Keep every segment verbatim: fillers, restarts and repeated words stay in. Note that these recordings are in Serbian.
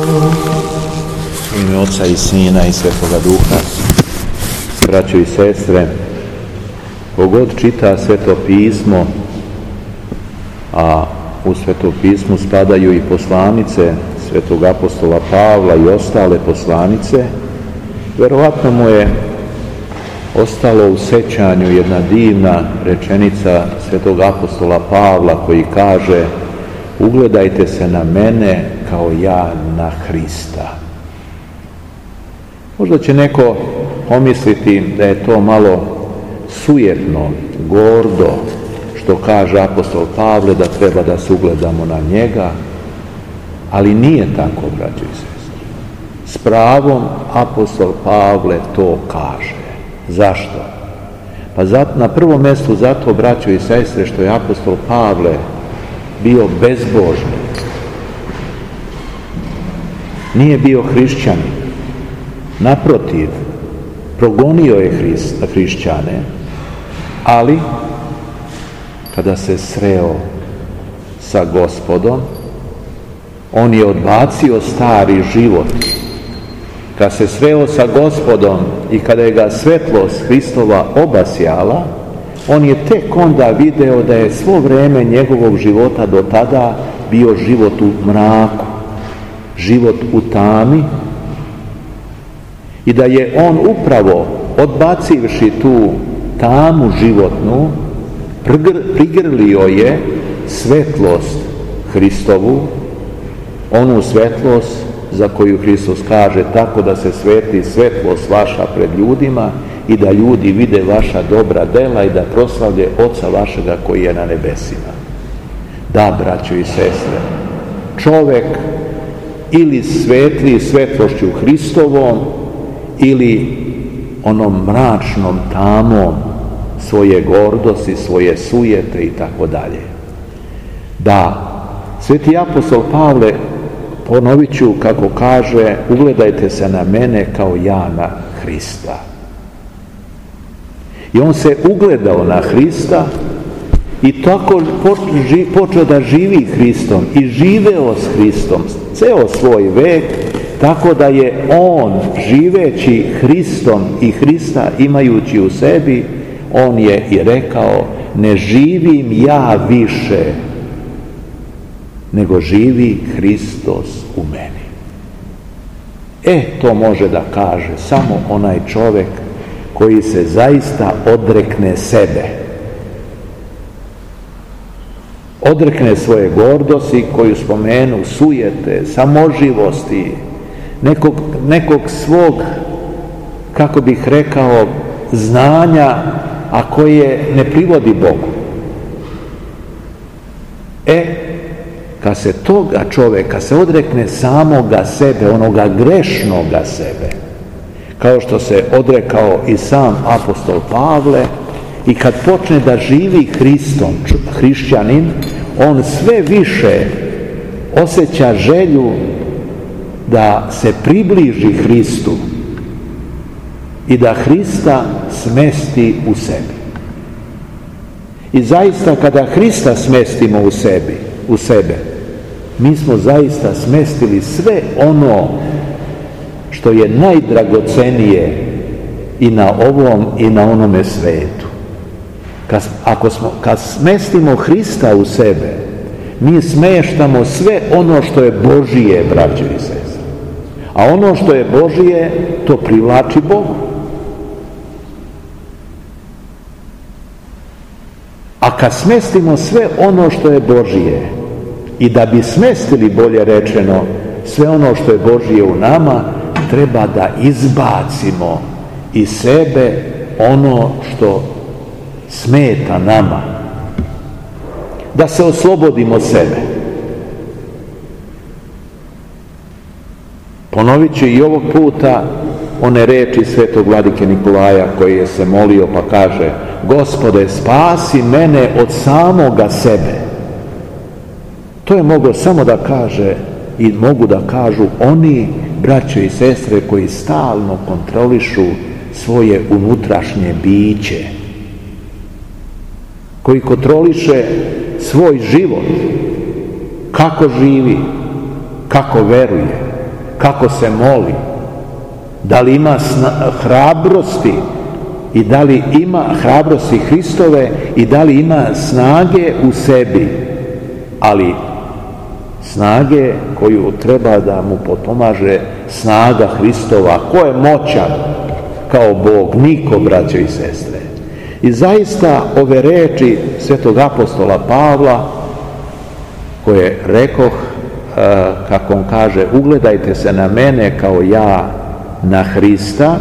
U ime Oca i Sina i Svetoga Duha, braćo i sestre, kogod čita Sveto pismo, a u Sveto pismu spadaju i poslanice Svetog apostola Pavla i ostale poslanice, verovatno mu je ostalo u sećanju jedna divna rečenica Svetog apostola Pavla koji kaže: ugledajte se na mene kao ja na Hrista. Možda će neko pomisliti da je to malo sujetno, gordo, što kaže apostol Pavle da treba da se ugledamo na njega, ali nije tako, braćo i sestre. S pravom apostol Pavle to kaže. Zašto? Pa zato, na prvom mjestu zato, braćo i sestre, što je apostol Pavle bio bezbožnik. Nije bio hrišćanin. Naprotiv, progonio je hrist, hrišćane, ali kada se sreo sa Gospodom, on je odbacio stari život. Kad se sreo sa Gospodom i kada je ga svetlost Hristova obasjala, on je tek onda video da je svo vrijeme njegovog života do tada bio život u mraku, život u tami, i da je on upravo odbacivši tu tamu životnu, prigrlio je svetlost Hristovu, onu svetlost za koju Hristos kaže tako da se sveti svetlost vaša pred ljudima i da ljudi vide vaša dobra dela i da proslavlje Oca vašega koji je na nebesima. Da, braćo i sestre, čovek ili svetli svetlošću Hristovom ili onom mračnom tamom svoje gordosti, svoje sujete i tako dalje. Da, sveti apostol Pavle, ponovit ću kako kaže, ugledajte se na mene kao ja na Hrista. I on se ugledao na Hrista i tako počeo da živi Hristom i živeo s Hristom ceo svoj vek, tako da je on, živeći Hristom i Hrista imajući u sebi, on je i rekao: ne živim ja više, nego živi Hristos u meni. E, to može da kaže samo onaj čovjek koji se zaista odrekne sebe. Odrekne svoje gordosti koju spomenu, sujete, samoživosti, nekog, nekog svog, kako bih rekao, znanja, a koje ne privodi Bogu. E, kad se toga čovjeka se odrekne samoga sebe, onoga grešnoga sebe, kao što se odrekao i sam apostol Pavle, i kad počne da živi Hristom, hrišćanin, on sve više osjeća želju da se približi Hristu i da Hrista smesti u sebi. I zaista kada Hrista smestimo u sebi, u sebe, mi smo zaista smestili sve ono što je najdragocenije i na ovom i na onome svetu. Kad, ako smo, kad smestimo Hrista u sebe, mi smeštamo sve ono što je Božije, braćo i sestre. A ono što je Božije, to privlači Bogu. A kad smestimo sve ono što je Božije, i da bi smestili, bolje rečeno, sve ono što je Božije u nama, treba da izbacimo iz sebe ono što smeta nama. Da se oslobodimo sebe. Ponovit ću i ovog puta one reči svetog vladike Nikolaja koji je se molio pa kaže: Gospode, spasi mene od samoga sebe. To je moglo samo da kaže i mogu da kažu oni, braćo i sestre, koji stalno kontrolišu svoje unutrašnje biće, koji kontroliše svoj život, kako živi, kako veruje, kako se moli, da li ima hrabrosti i da li ima hrabrosti Hristove i da li ima snage u sebi, ali snage koju treba da mu potpomaže snaga Hristova. Ko je moćan kao Bog? Niko, braćo i sestre. I zaista ove reči svetog apostola Pavla, koje rekoh, kako on kaže, ugledajte se na mene kao ja na Hrista,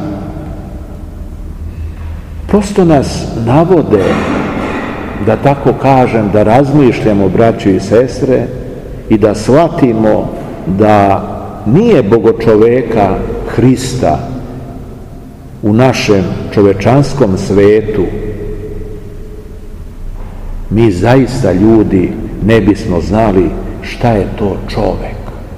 prosto nas navode, da tako kažem, da razmišljamo, braćo i sestre, i da shvatimo da nije bogočoveka Hrista u našem čovečanskom svetu, mi zaista, ljudi, ne bismo znali šta je to čovek.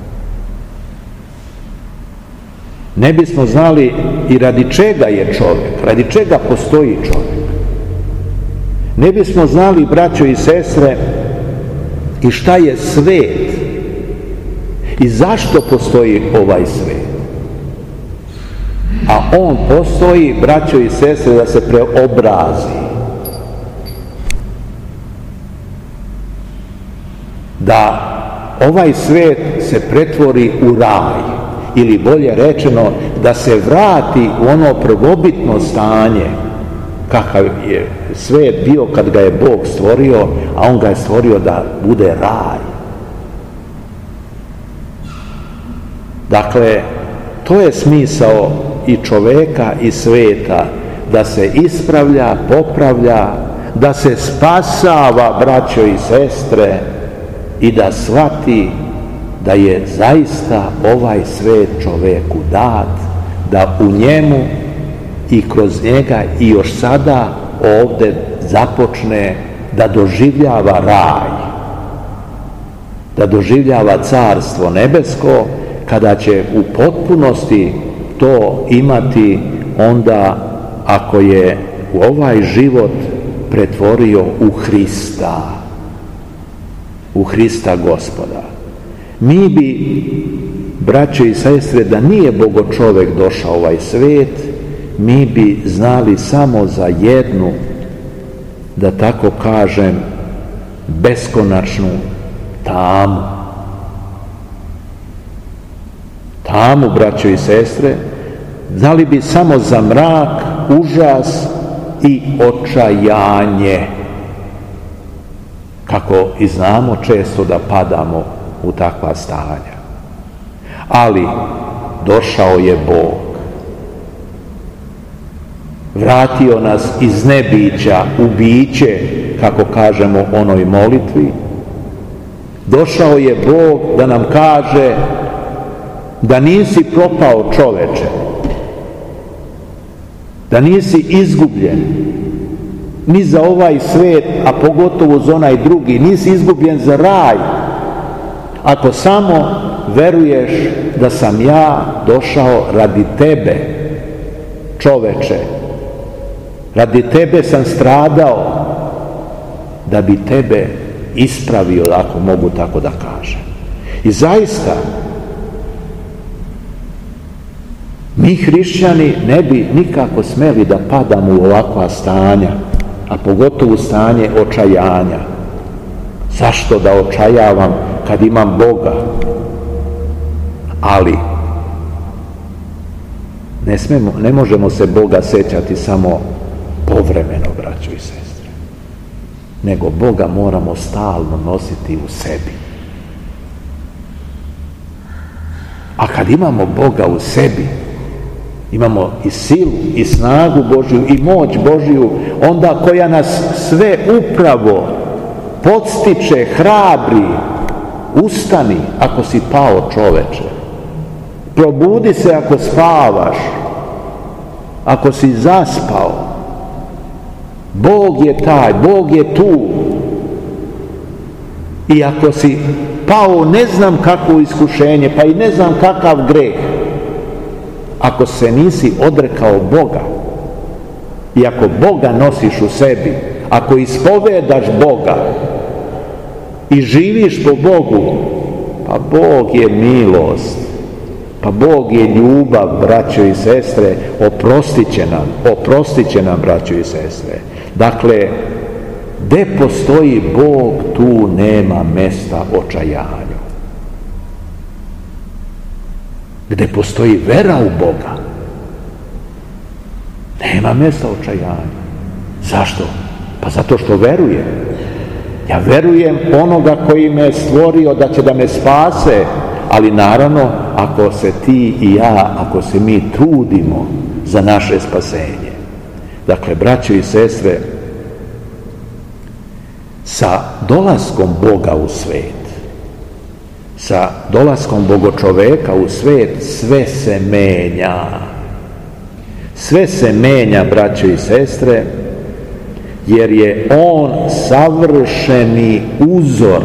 Ne bismo znali i radi čega je čovek, radi čega postoji čovek. Ne bismo znali, braćo i sestre, i šta je svet i zašto postoji ovaj svet. A on postoji, braćo i sestre, da se preobrazi, da ovaj svet se pretvori u raj, ili bolje rečeno, da se vrati u ono prvobitno stanje kakav je svet bio kad ga je Bog stvorio, a on ga je stvorio da bude raj. Dakle, to je smisao i čoveka i sveta, da se ispravlja, popravlja, da se spasava, braćo i sestre, i da shvati da je zaista ovaj svet čoveku dat, da u njemu i kroz njega i još sada ovde započne da doživljava raj, da doživljava carstvo nebesko, kada će u potpunosti to imati onda ako je u ovaj život pretvorio u Hrista, u Hrista Gospoda. Mi bi, braćo i sestre, da nije bogočovek došao u ovaj svet, mi bi znali samo za jednu, da tako kažem, beskonačnu tamu. Tamu, braćo i sestre, znali bi samo za mrak, užas i očajanje. Kako i znamo često da padamo u takva stanja. Ali došao je Bog. Vratio nas iz nebića u biće, kako kažemo u onoj molitvi. Došao je Bog da nam kaže da nisi propao, čoveče, da nisi izgubljen ni za ovaj svet, a pogotovo za onaj drugi, nisi izgubljen za raj, ako samo veruješ da sam ja došao radi tebe, čoveče. Radi tebe sam stradao, da bi tebe ispravio, ako mogu tako da kažem. I zaista, mi hrišćani ne bi nikako smeli da padamo u ovakva stanja, a pogotovo stanje očajanja. Zašto da očajavam kad imam Boga? Ali ne smemo, ne možemo se Boga sećati samo povremeno, braćo i sestre, nego Boga moramo stalno nositi u sebi. A kad imamo Boga u sebi, imamo i silu, i snagu Božju, i moć Božju, onda koja nas sve upravo podstiče, hrabri. Ustani ako si pao, čoveče. Probudi se ako spavaš, ako si zaspao. Bog je taj, Bog je tu. I ako si pao ne znam kakvo iskušenje, pa i ne znam kakav greh, ako se nisi odrekao Boga i ako Boga nosiš u sebi, ako ispovedaš Boga i živiš po Bogu, pa Bog je milost, Pa Bog je ljubav, braćo i sestre, oprostit će nam, oprostit će nam, braćo i sestre. Dakle, gdje postoji Bog, tu nema mesta očajanju. Gdje postoji vera u Boga, nema mesta očajanju. Zašto? Pa zato što verujem. Ja verujem onoga koji me stvorio da će da me spase, ali naravno ako se ti i ja, ako se mi trudimo za naše spasenje. Dakle, braćo i sestre, sa dolaskom Boga u svijet, sa dolaskom Bogočoveka u svijet, sve se menja. Sve se menja, braćo i sestre, jer je on savršeni uzor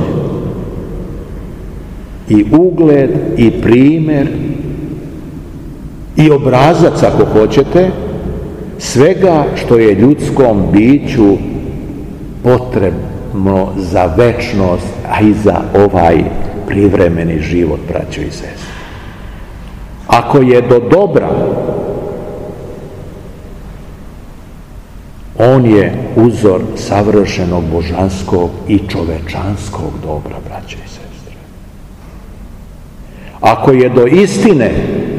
i ugled i primjer i obrazac, ako hoćete, svega što je ljudskom biću potrebno za večnost, a i za ovaj privremeni život, braćo i sestre. Ako je do dobra, on je uzor savršenog božanskog i čovečanskog dobra, braćo i sestre. Ako je do istine,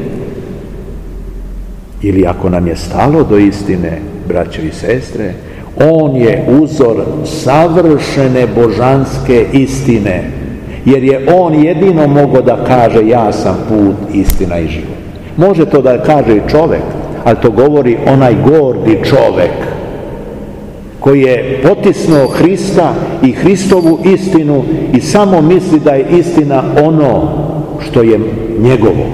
ili ako nam je stalo do istine, braćo i sestre, on je uzor savršene božanske istine, jer je on jedino mogao da kaže ja sam put, istina i život. Može to da kaže i čovek, ali to govori onaj gordi čovek koji je potisnuo Hrista i Hristovu istinu i samo misli da je istina ono što je njegovo.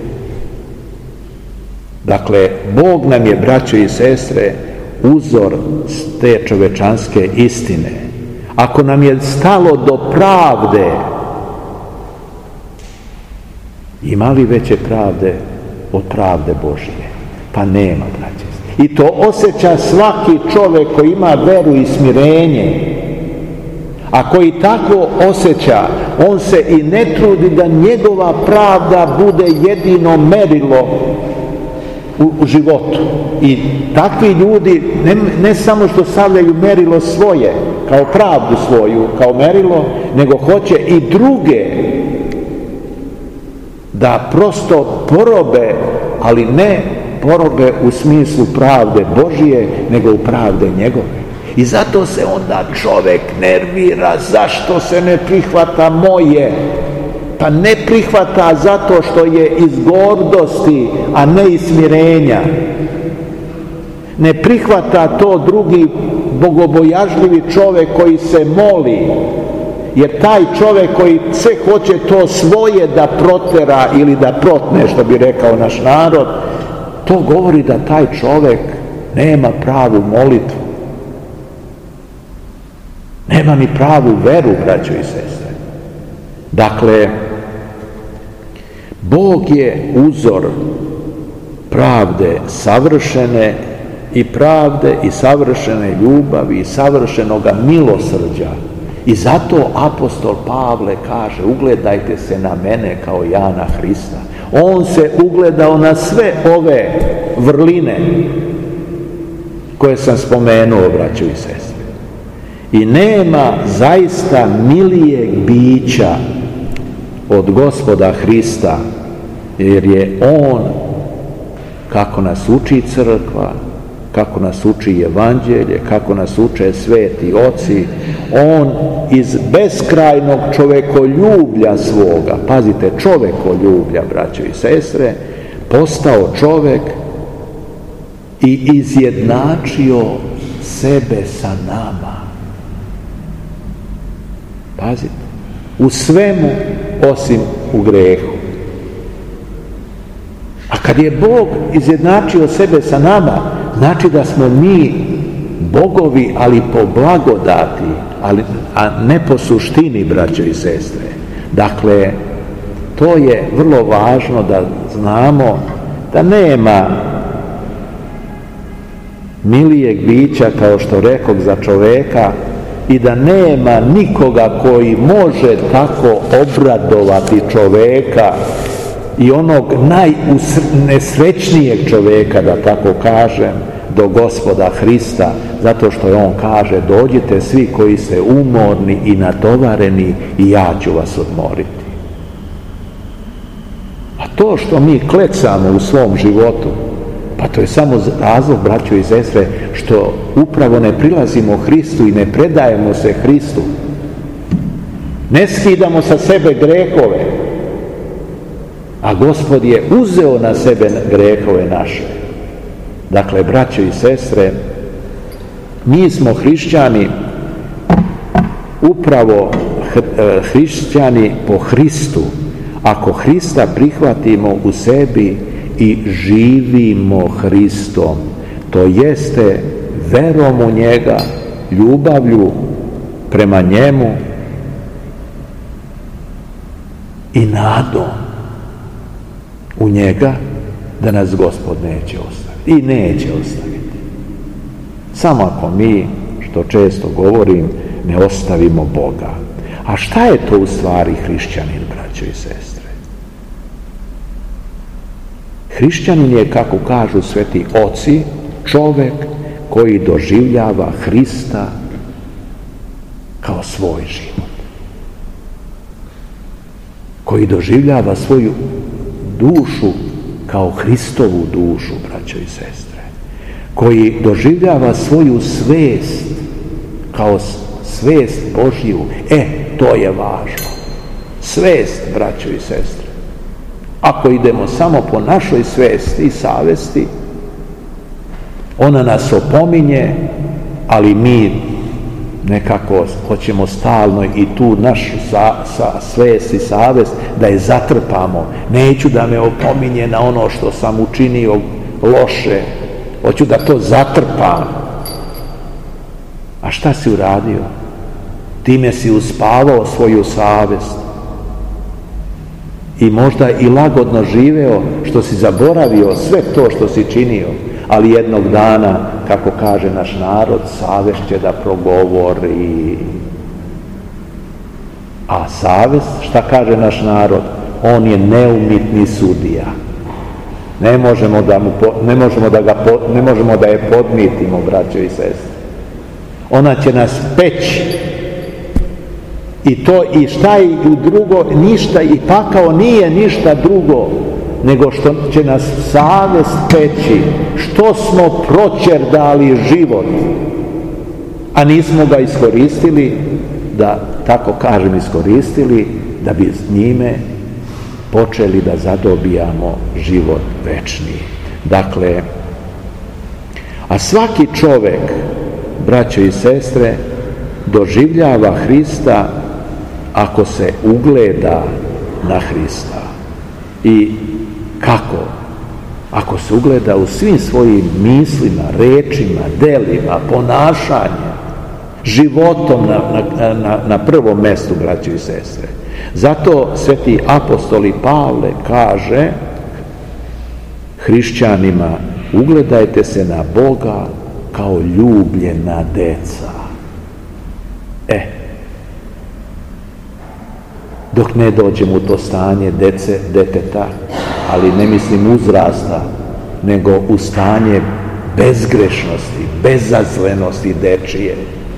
Dakle, Bog nam je, braćo i sestre, uzor te čovečanske istine. Ako nam je stalo do pravde, ima li veće pravde od pravde Božije? Pa nema, braće. I to osjeća svaki čovjek koji ima veru i smirenje. A koji tako osjeća, on se i ne trudi da njegova pravda bude jedino merilo u, u životu. I takvi ljudi ne, ne samo što stavljaju merilo svoje, kao pravdu svoju, kao merilo, nego hoće i druge da prosto porobe, ali ne porobe u smislu pravde Božije, nego u pravde njegove. I zato se onda čovjek nervira, zašto se ne prihvata moje? Pa ne prihvata zato što je iz gordosti, a ne iz smirenja. Ne prihvata to drugi bogobojažljivi čovjek koji se moli, jer taj čovjek koji sve hoće to svoje da protera ili da protne, što bi rekao naš narod, to govori da taj čovjek nema pravu molitvu. Nema ni pravu veru, braćo i sestre. Dakle, Bog je uzor pravde savršene i pravde i savršene ljubavi i savršenoga milosrđa. I zato apostol Pavle kaže, ugledajte se na mene kao ja na Hrista. On se ugledao na sve ove vrline koje sam spomenuo, braćo i sestre. I nema zaista milijeg bića od Gospoda Hrista, jer je on, kako nas uči crkva, kako nas uči evanđelje, kako nas uče sveti oci, on iz beskrajnog čovekoljublja svoga, pazite, čovekoljublja, braćo i sestre, postao čovek i izjednačio sebe sa nama. Pazite, u svemu osim u grehu. A kad je Bog izjednačio sebe sa nama, znači da smo mi bogovi, ali po blagodati, ali, a ne po suštini, braćo i sestre. Dakle, to je vrlo važno da znamo da nema milijeg bića, kao što rekog, za čoveka, i da nema nikoga koji može tako obradovati čoveka i onog najnesrećnijeg čovjeka, da tako kažem, do Gospoda Hrista, zato što je on kaže: dođite svi koji ste umorni i natovareni i ja ću vas odmoriti. A to što mi klecamo u svom životu, pa to je samo razlog, braćo i sestre, što upravo ne prilazimo Hristu i ne predajemo se Hristu. Ne skidamo sa sebe grehove, a Gospod je uzeo na sebe grehove naše. Dakle, braćo i sestre, mi smo hrišćani, upravo hrišćani po Hristu, ako Hrista prihvatimo u sebi i živimo Hristom, to jeste verom u njega, ljubavlju prema njemu i nadom u njega da nas Gospod neće ostaviti. I neće ostaviti. Samo ako mi, što često govorim, ne ostavimo Boga. A šta je to u stvari hrišćanin, braćo i sestre? Hrišćanin je, kako kažu sveti oci, čovjek koji doživljava Hrista kao svoj život. Koji doživljava svoju dušu kao Hristovu dušu, braćo i sestre. Koji doživljava svoju svest kao svest Božju. E, to je važno. Svest, braćo i sestre. Ako idemo samo po našoj svesti i savesti, ona nas opominje, ali mi nekako hoćemo stalno i tu našu sa, sa, svest i savest da je zatrpamo. Neću da me opominje na ono što sam učinio loše, hoću da to zatrpam. A šta si uradio? Time si uspavao svoju savest i možda i lagodno živeo, što si zaboravio sve to što si činio, ali jednog dana, kako kaže naš narod, savest će da progovori. A savest, šta kaže naš narod? On je neumitni sudija. Ne možemo da, mu, ne možemo da, ga, ne možemo da je podmitimo, braćo i sestre. Ona će nas peći. I to, i šta i drugo, ništa, i pakao nije ništa drugo nego što će nas savest peći, što smo proćerdali život, a nismo ga iskoristili, da tako kažem iskoristili, da bi s njime počeli da zadobijamo život večni. Dakle, a svaki čovjek, braćo i sestre, doživljava Hrista ako se ugleda na Hrista. I kako? Ako se ugleda u svim svojim mislima, rečima, delima, ponašanjem, životom na, na, na, na prvom mjestu, braćo i sestre. Zato sveti apostol Pavle kaže hrišćanima: ugledajte se na Boga kao ljubljena deca. E, dok ne dođemo u to stanje dece, deteta, ali ne mislim uzrasta, nego u stanje bezgrešnosti, bezazlenosti dečije.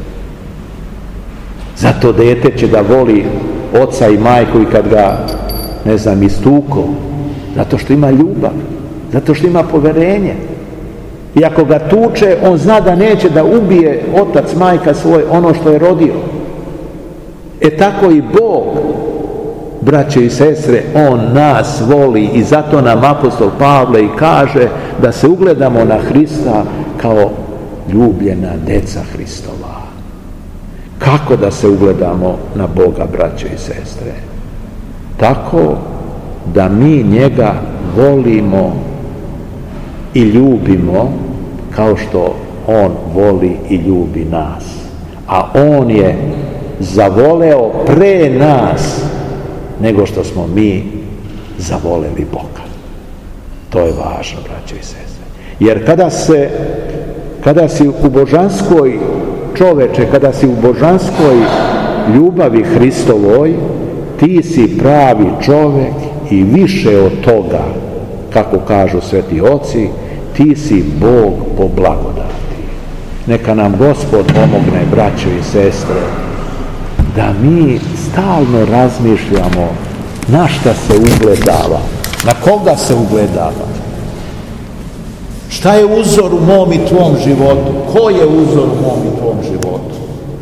Zato dete će da voli oca i majku i kad ga, ne znam, istuko, zato što ima ljubav, zato što ima poverenje. I ako ga tuče, on zna da neće da ubije otac, majka svoj, ono što je rodio. E tako i Bog, braće i sestre, on nas voli i zato nam apostol Pavle i kaže da se ugledamo na Hrista kao ljubljena deca Hristova. Kako da se ugledamo na Boga, braće i sestre? Tako da mi njega volimo i ljubimo kao što on voli i ljubi nas. A on je zavoleo pre nas nego što smo mi zavoleli Boga. To je važno, braće i sestre. Jer kada se, kada si u božanskoj čoveče, kada si u božanskoj ljubavi Hristovoj, ti si pravi čovjek i više od toga, kako kažu sveti oci, ti si Bog po blagodati. Neka nam Gospod pomogne, braćo i sestre, da mi stalno razmišljamo na šta se ugledava, na koga se ugledava. Šta je uzor u mom i tvom životu? Ko je uzor u mom i tvom životu?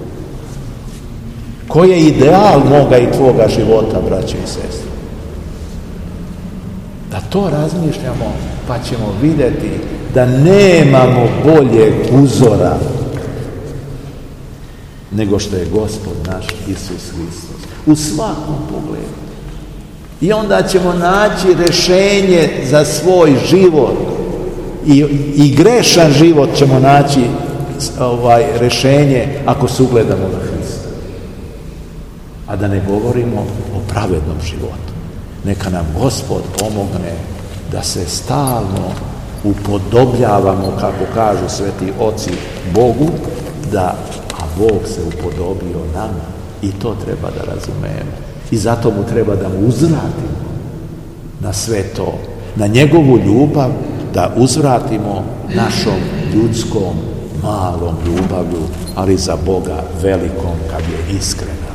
Ko je ideal moga i tvoga života, braće i sestre? Da to razmišljamo, pa ćemo vidjeti da nemamo boljeg uzora nego što je Gospod naš Isus Hristos. U svakom pogledu. I onda ćemo naći rješenje za svoj život. I, i grešan život ćemo naći ovaj, rješenje ako se ugledamo na Hrista. A da ne govorimo o pravednom životu. Neka nam Gospod pomogne da se stalno upodobljavamo, kako kažu sveti oci, Bogu, da, a Bog se upodobio nama. I to treba da razumemo. I zato mu treba da mu uzvratimo na sve to, na njegovu ljubav, da uzvratimo našom ljudskom malom ljubavlju, ali za Boga velikom kad je iskrena.